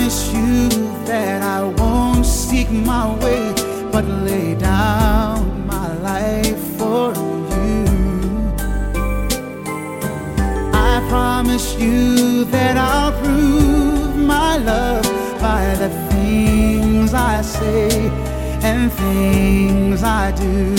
promise you that I won't seek my way, but lay down my life for you. I promise you that I'll prove my love by the things I say and things I do.